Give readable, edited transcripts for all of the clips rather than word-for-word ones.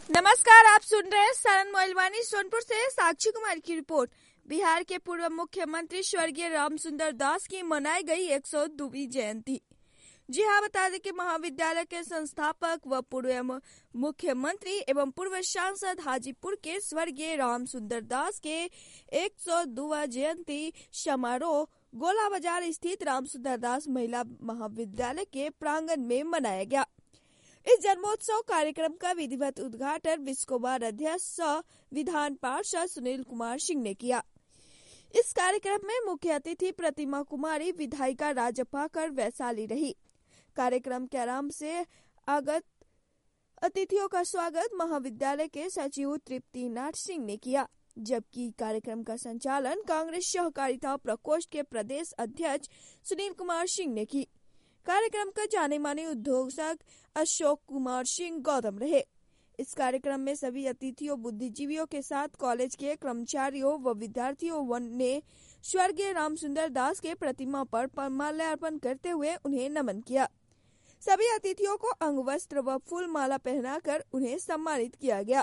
नमस्कार, आप सुन रहे हैं सरन मोइलवानी सोनपुर से साक्षी कुमार की रिपोर्ट। बिहार के पूर्व मुख्यमंत्री स्वर्गीय रामसुंदर दास की मनाई गई 102वीं जयंती। जी हाँ, बता दें कि महाविद्यालय के संस्थापक व पूर्व मुख्यमंत्री एवं पूर्व सांसद हाजीपुर के स्वर्गीय रामसुंदर दास के 102वां जयंती समारोह गोला बाजार स्थित रामसुंदर दास महिला महाविद्यालय के प्रांगण में मनाया गया। इस जन्मोत्सव कार्यक्रम का विधिवत उद्घाटन विस्कोबार अध्यक्ष विधान पार्षद सुनील कुमार सिंह ने किया। इस कार्यक्रम में मुख्य अतिथि प्रतिमा कुमारी विधायिका राजपाकर वैशाली रही। कार्यक्रम के आरंभ से आगत अतिथियों का स्वागत महाविद्यालय के सचिव तृप्ति नाथ सिंह ने किया, जबकि कार्यक्रम का संचालन कांग्रेस सहकारिता प्रकोष्ठ के प्रदेश अध्यक्ष सुनील कुमार सिंह ने की। कार्यक्रम का जाने माने उद्योगक अशोक कुमार सिंह गौतम रहे। इस कार्यक्रम में सभी अतिथियों बुद्धिजीवियों के साथ कॉलेज के कर्मचारियों व विद्यार्थियों ने स्वर्गीय रामसुंदर दास के प्रतिमा पर माल्यार्पण करते हुए उन्हें नमन किया। सभी अतिथियों को अंगवस्त्र व फूल माला पहनाकर उन्हें सम्मानित किया गया।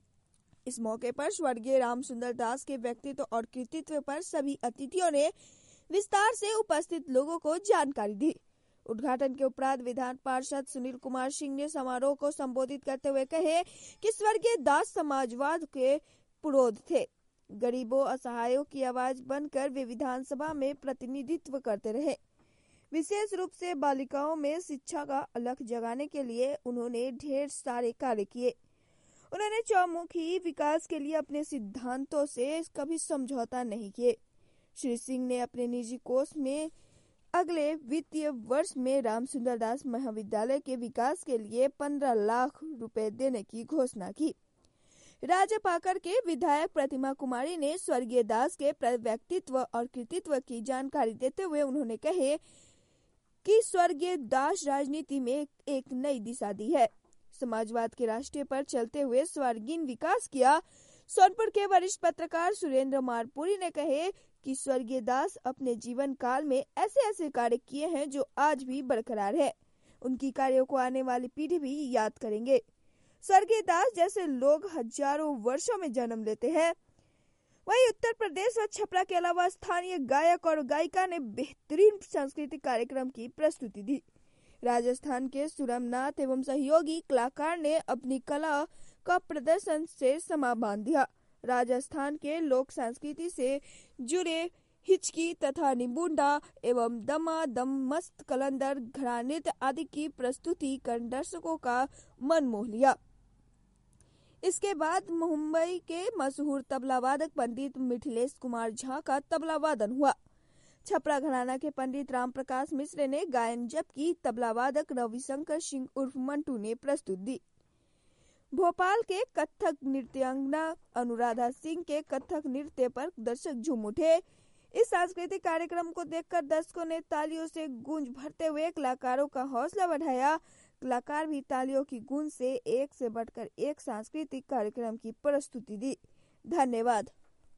इस मौके पर स्वर्गीय रामसुंदर दास के व्यक्तित्व और कृतित्व पर सभी अतिथियों ने विस्तार से उपस्थित लोगों को जानकारी दी। उद्घाटन के उपरांत विधान पार्षद सुनील कुमार सिंह ने समारोह को संबोधित करते हुए कहे कि स्वर्गीय दास समाजवाद के पुरोध थे। गरीबों असहायों की आवाज बनकर वे विधानसभा में प्रतिनिधित्व करते रहे। विशेष रूप से बालिकाओं में शिक्षा का अलख जगाने के लिए उन्होंने ढेर सारे कार्य किए। उन्होंने चौमुखी विकास के लिए अपने सिद्धांतों से कभी समझौता नहीं किए। श्री सिंह ने अपने निजी कोष में अगले वित्तीय वर्ष में रामसुंदर दास महाविद्यालय के विकास के लिए 15 लाख रुपए देने की घोषणा की। राजपाकर के विधायक प्रतिमा कुमारी ने स्वर्गीय दास के व्यक्तित्व और कृतित्व की जानकारी देते हुए उन्होंने कहे कि स्वर्गीय दास राजनीति में एक नई दिशा दी है। समाजवाद के रास्ते पर चलते हुए स्वर्गीय विकास किया। सोनपुर के वरिष्ठ पत्रकार सुरेंद्र मारपुरी ने कहे कि स्वर्गीय दास अपने जीवन काल में ऐसे कार्य किए हैं जो आज भी बरकरार है। उनकी कार्यों को आने वाली पीढ़ी भी याद करेंगे। स्वर्गीय दास जैसे लोग हजारों वर्षों में जन्म लेते हैं। वहीं उत्तर प्रदेश व छपरा के अलावा स्थानीय गायक और गायिका ने बेहतरीन सांस्कृतिक कार्यक्रम की प्रस्तुति दी। राजस्थान के सुरमनाथ एवं सहयोगी कलाकार ने अपनी कला का प्रदर्शन से समा बांध दिया। राजस्थान के लोक संस्कृति से जुड़े हिचकी तथा निबुंडा एवं दमा दम मस्त कलंदर घड़ा नृत्य आदि की प्रस्तुति कर दर्शकों का मन मोह लिया। इसके बाद मुंबई के मशहूर तबला वादक पंडित मिथिलेश कुमार झा का तबला वादन हुआ। छपरा घराना के पंडित राम प्रकाश मिश्र ने गायन, जबकि तबला वादक रविशंकर सिंह उर्फ मंटू ने प्रस्तुत दी। भोपाल के कथक नृत्यांगना अनुराधा सिंह के कथक नृत्य पर दर्शक झूम उठे। इस सांस्कृतिक कार्यक्रम को देखकर दर्शकों ने तालियों से गूंज भरते हुए कलाकारों का हौसला बढ़ाया। कलाकार भी तालियों की गूंज से एक से बढ़कर एक सांस्कृतिक कार्यक्रम की प्रस्तुति दी। धन्यवाद।